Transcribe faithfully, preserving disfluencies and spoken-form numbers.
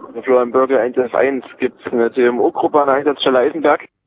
Florian Börger eins F eins. Gibt es eine C M O-Gruppe an der Einsatzstelle Eisenberg?